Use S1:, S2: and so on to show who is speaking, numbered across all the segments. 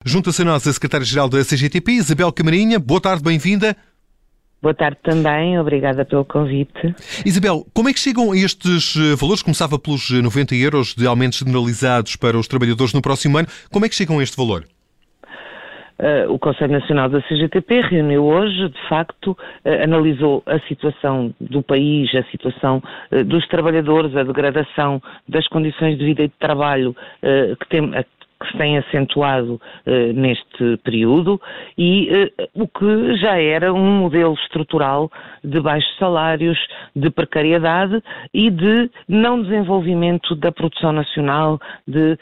S1: Junta-se a nós a secretária-geral da CGTP, Isabel Camarinha. Boa tarde, bem-vinda.
S2: Boa tarde também, obrigada pelo convite.
S1: Isabel, como é que chegam a estes valores? Começava pelos 90 euros de aumentos generalizados para os trabalhadores no próximo ano. Como é que chegam a este valor?
S2: O Conselho Nacional da CGTP reuniu hoje, de facto, analisou a situação do país, a situação dos trabalhadores, a degradação das condições de vida e de trabalho que se tem acentuado neste período e o que já era um modelo estrutural de baixos salários, de precariedade e de não desenvolvimento da produção nacional, de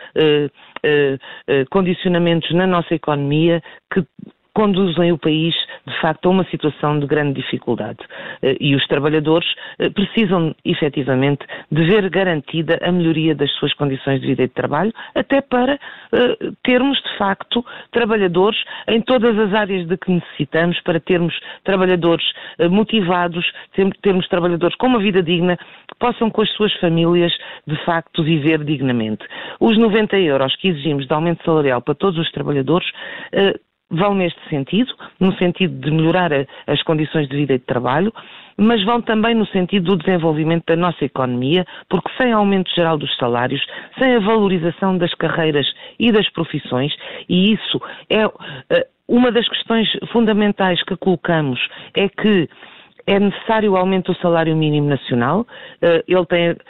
S2: condicionamentos na nossa economia que conduzem o país, de facto, a uma situação de grande dificuldade. E os trabalhadores precisam, efetivamente, de ver garantida a melhoria das suas condições de vida e de trabalho, até para termos, de facto, trabalhadores em todas as áreas de que necessitamos, para termos trabalhadores motivados, termos trabalhadores com uma vida digna, que possam com as suas famílias, de facto, viver dignamente. Os 90 euros que exigimos de aumento salarial para todos os trabalhadores vão neste sentido, no sentido de melhorar as condições de vida e de trabalho, mas vão também no sentido do desenvolvimento da nossa economia, porque sem aumento geral dos salários, sem a valorização das carreiras e das profissões, e isso é uma das questões fundamentais que colocamos, é que é necessário o aumento do salário mínimo nacional. Ele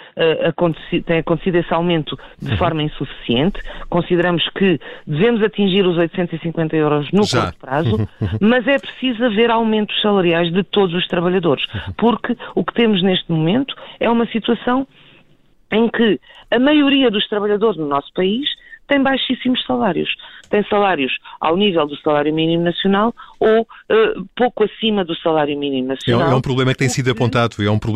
S2: tem acontecido esse aumento de forma insuficiente. Consideramos que devemos atingir os 850 euros no curto prazo, mas é preciso haver aumentos salariais de todos os trabalhadores, porque o que temos neste momento é uma situação em que a maioria dos trabalhadores no nosso país tem baixíssimos salários. Tem salários ao nível do salário mínimo nacional ou pouco acima do salário mínimo nacional.
S1: É um problema que tem sido apontado,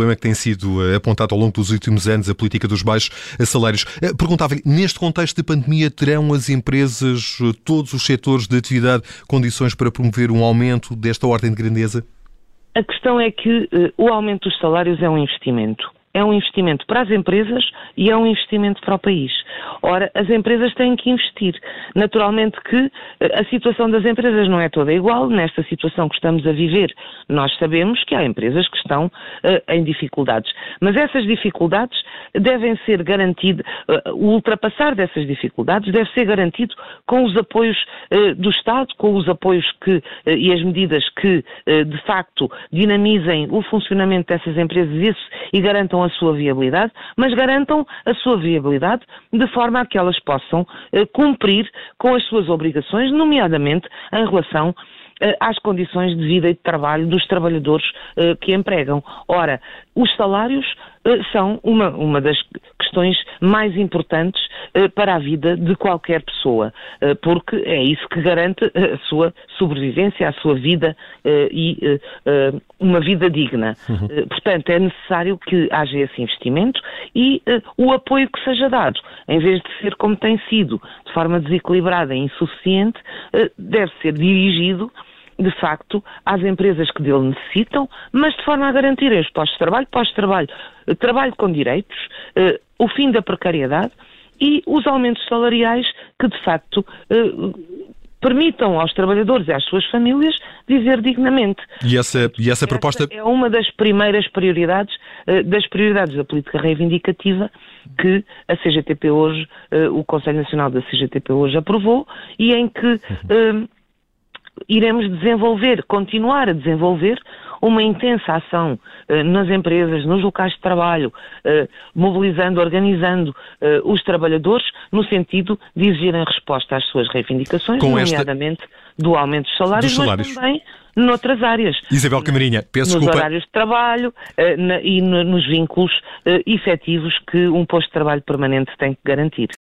S1: ao longo dos últimos anos, a política dos baixos salários. Perguntava-lhe, neste contexto de pandemia, terão as empresas, todos os setores de atividade, condições para promover um aumento desta ordem de grandeza?
S2: A questão é que o aumento dos salários é um investimento. É um investimento para as empresas e é um investimento para o país. Ora, as empresas têm que investir. Naturalmente que a situação das empresas não é toda igual. Nesta situação que estamos a viver, nós sabemos que há empresas que estão em dificuldades. Mas essas dificuldades devem ser garantidas, o ultrapassar dessas dificuldades deve ser garantido com os apoios do Estado, com os apoios e as medidas que, de facto, dinamizem o funcionamento dessas empresas e garantam a sua viabilidade, mas garantam a sua viabilidade de forma a que elas possam cumprir com as suas obrigações, nomeadamente em relação às condições de vida e de trabalho dos trabalhadores que empregam. Ora, os salários são uma das questões mais importantes para a vida de qualquer pessoa, porque é isso que garante a sua sobrevivência, a sua vida e uma vida digna. Portanto, é necessário que haja esse investimento e o apoio que seja dado, em vez de ser como tem sido, de forma desequilibrada e insuficiente, deve ser dirigido de facto, às empresas que dele necessitam, mas de forma a garantirem os postos de trabalho, trabalho com direitos, o fim da precariedade e os aumentos salariais que, de facto, permitam aos trabalhadores e às suas famílias viver dignamente.
S1: E essa proposta
S2: é uma das primeiras prioridades, das prioridades da política reivindicativa que a CGTP hoje, o Conselho Nacional da CGTP hoje aprovou e em que iremos continuar a desenvolver uma intensa ação nas empresas, nos locais de trabalho, mobilizando, organizando os trabalhadores no sentido de exigirem resposta às suas reivindicações, nomeadamente do aumento dos salários, mas também noutras áreas.
S1: Isabel Camarinha, peço desculpa.
S2: Nos horários de trabalho e nos vínculos efetivos que um posto de trabalho permanente tem que garantir.